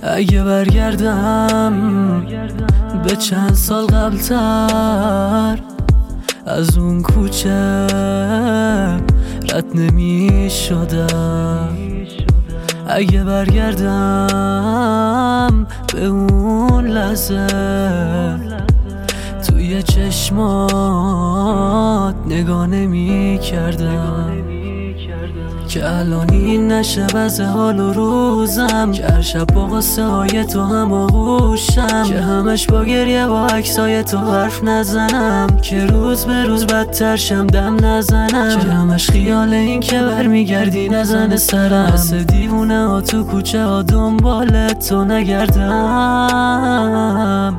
اگه برگردم به چند سال قبلتر، از اون کوچه رد نمی شدم. اگه برگردم به اون لحظه، توی چشمات نگاه نمی کردم که الان این نشه وضع حال و روزم، که هر شب با قصه های تو هم آغوشم، که همش با گریه با عکسای تو حرف نزنم، که روز به روز بدتر شم دم نزنم، که همش خیال این که برمیگردی نزنه سرم، مثل دیوونه ها تو کوچه ها دنبال تو نگردم.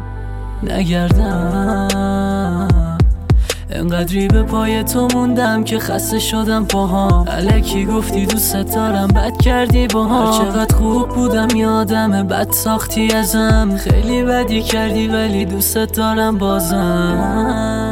انقدری به پای تو موندم که خسته شدم پاهام. الکی گفتی دوست دارم، بد کردی با هم. چقدر خوب بودم یادمه، بد ساختی ازم. خیلی بدی کردی ولی دوست دارم بازم.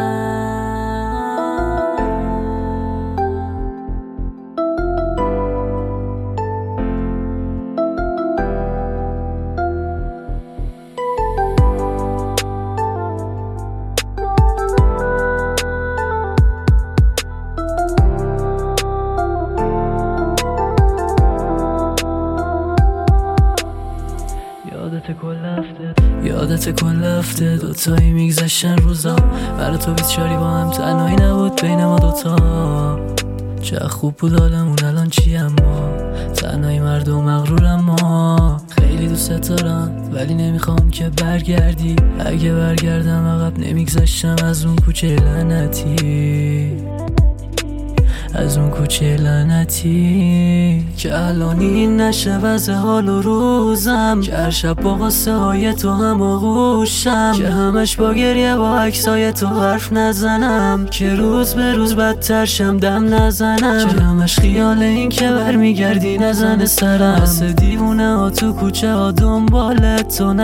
یادت کل هفته دوتایی میگذشتن روزا، برای تو 24 با هم، تنهایی نبود بین ما دوتا. چه خوب بود حالمون الان چی، اما تنهایی مردم مغرورم. ما خیلی دوست دارم ولی نمیخوام که برگردی. اگه برگردم عقب نمیگذشتم از اون کوچه لعنتی، از اون کوچه لعنتی، که الان این نشه وضع حال و روزم، که هر شب با قصه های تو هم آغوشم، که همش با گریه با عکسای تو حرف نزنم، که روز به روز بدتر شم دم نزنم، که همش خیال این که برمیگردی نزنه سرم، مثل دیوونه ها تو کوچه ها دنبال تو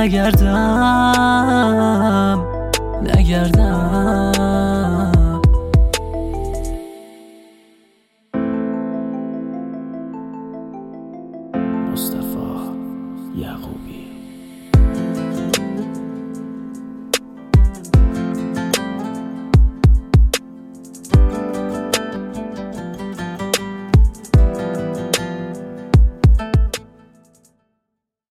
نگردم. مصطفی یعقوبی.